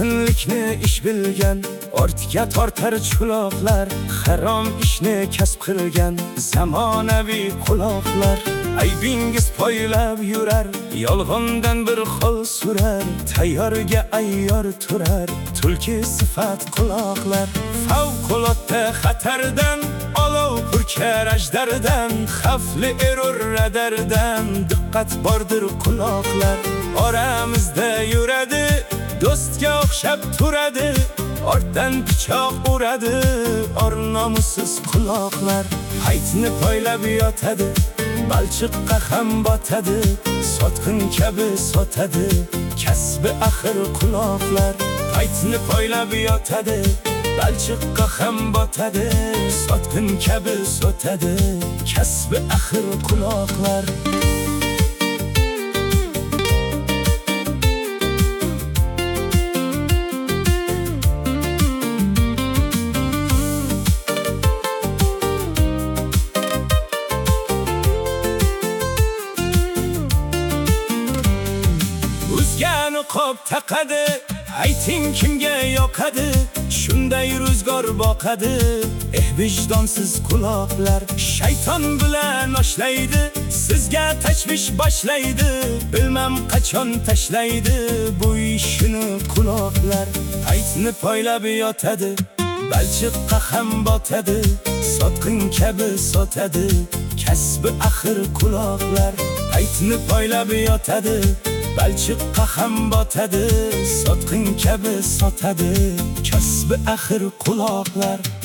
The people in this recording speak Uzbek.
sotqinlikni ish bilgan, ortga tortar chuloqlar, harom ishni kasb qilgan zamonaviy quloqlar. Aybingiz poylab yurar, yolg'ondan bir xil surar, tayyorga ayyor turar, tulki sifat quloqlar. Favqulodda xatardan, olov purkar ajdardan, xavfli erur radardan, diqqat bordir quloqlar. Oramizda yuradi, do'stga o'xshab turadi, ortdan pichoq uradi, or nomusiz quloqlar. Haytni poylab yotadi, balchiqqa ham botadi, sotqin kabi sotadi, kasbi axir quloqlar. Haytni poylab yotadi, balchiqqa ham botadi, sotqin kabi sotadi, kasbi axir quloqlar. Qop taqadi, ayting kimga yoqadi, shunday ro'zgor boqadi. Vijdonsiz quloqlar shayton bilan oshlaydi, sizga tashvish boshlaydi, bilmam qachon tashlaydi bu ishini quloqlar. Aytni poylab yotadi, balchiqqa ham botadi, sotqin kabi sotadi, kasbi axir quloqlar. Aytni poylab yotadi, balchiqqa ham botadi, sotqin kabi sotadi, kasbi axir quloqlar.